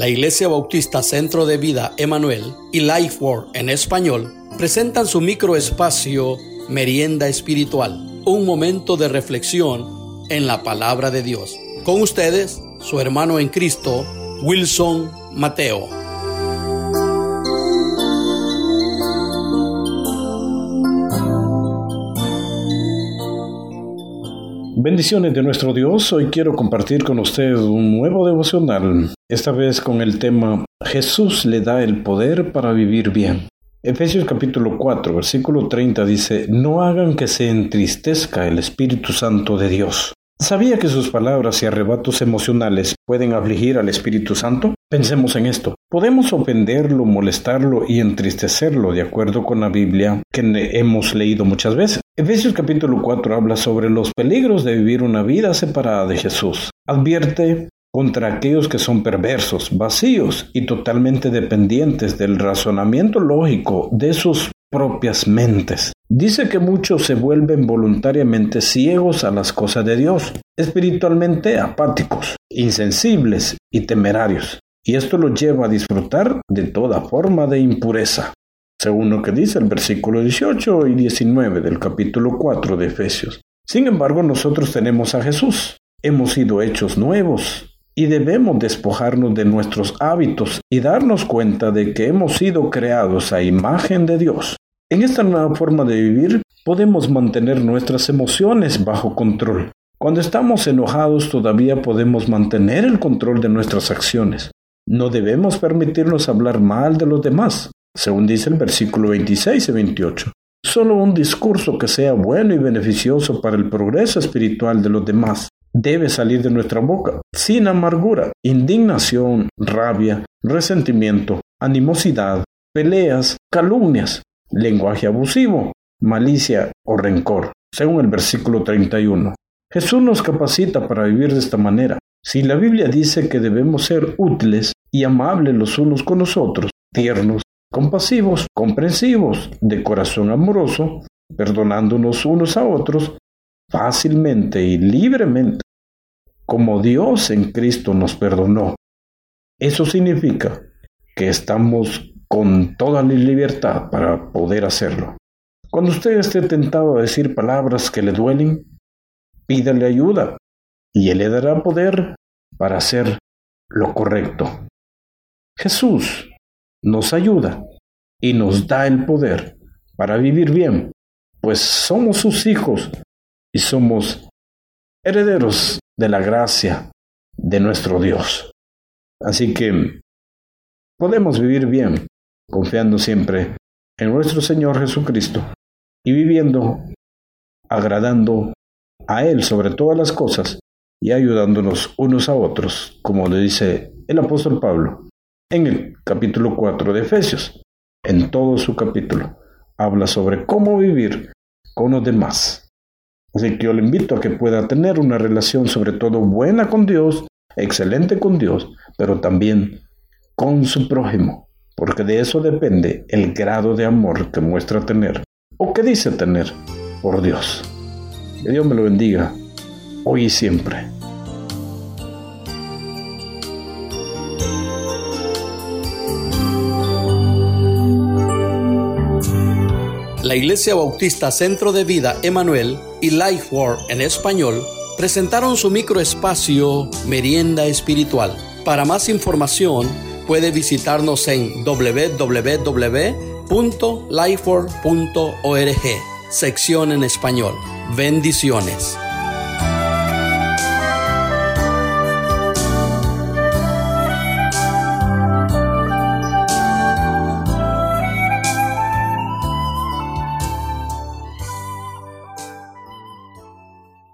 La Iglesia Bautista Centro de Vida Emanuel y Lifeword en español presentan su microespacio Merienda Espiritual, un momento de reflexión en la Palabra de Dios. Con ustedes, su hermano en Cristo, Wilson Mateo. Bendiciones de nuestro Dios. Hoy quiero compartir con ustedes un nuevo devocional, esta vez con el tema Jesús le da el poder para vivir bien. Efesios capítulo 4, versículo 30 dice: No hagan que se entristezca el Espíritu Santo de Dios. ¿Sabía que sus palabras y arrebatos emocionales pueden afligir al Espíritu Santo? Pensemos en esto. Podemos ofenderlo, molestarlo y entristecerlo de acuerdo con la Biblia que hemos leído muchas veces. Efesios capítulo 4 habla sobre los peligros de vivir una vida separada de Jesús. Advierte contra aquellos que son perversos, vacíos y totalmente dependientes del razonamiento lógico de sus propias mentes. Dice que muchos se vuelven voluntariamente ciegos a las cosas de Dios, espiritualmente apáticos, insensibles y temerarios. Y esto los lleva a disfrutar de toda forma de impureza, según lo que dice el versículo 18 y 19 del capítulo 4 de Efesios. Sin embargo, nosotros tenemos a Jesús. Hemos sido hechos nuevos y debemos despojarnos de nuestros hábitos y darnos cuenta de que hemos sido creados a imagen de Dios. En esta nueva forma de vivir, podemos mantener nuestras emociones bajo control. Cuando estamos enojados, todavía podemos mantener el control de nuestras acciones. No debemos permitirnos hablar mal de los demás, según dice el versículo 26 y 28. Solo un discurso que sea bueno y beneficioso para el progreso espiritual de los demás debe salir de nuestra boca, sin amargura, indignación, rabia, resentimiento, animosidad, peleas, calumnias, lenguaje abusivo, malicia o rencor, según el versículo 31. Jesús nos capacita para vivir de esta manera. Si la Biblia dice que debemos ser útiles y amables los unos con los otros, tiernos, compasivos, comprensivos, de corazón amoroso, perdonándonos unos a otros, fácilmente y libremente, como Dios en Cristo nos perdonó. Eso significa que estamos con toda la libertad para poder hacerlo. Cuando usted esté tentado a decir palabras que le duelen, pídale ayuda y Él le dará poder para hacer lo correcto. Jesús nos ayuda y nos da el poder para vivir bien, pues somos sus hijos y somos herederos de la gracia de nuestro Dios. Así que podemos vivir bien, confiando siempre en nuestro Señor Jesucristo y viviendo, agradando a Él sobre todas las cosas y ayudándonos unos a otros, como le dice el apóstol Pablo en el capítulo 4 de Efesios. En todo su capítulo habla sobre cómo vivir con los demás. Así que yo le invito a que pueda tener una relación sobre todo buena con Dios, excelente con Dios, pero también con su prójimo, porque de eso depende el grado de amor que muestra tener o que dice tener por Dios. Que Dios me lo bendiga hoy y siempre. La Iglesia Bautista Centro de Vida Emanuel y Lifeword en español presentaron su microespacio Merienda Espiritual. Para más información, puede visitarnos en www.lifeword.org, sección en español. Bendiciones.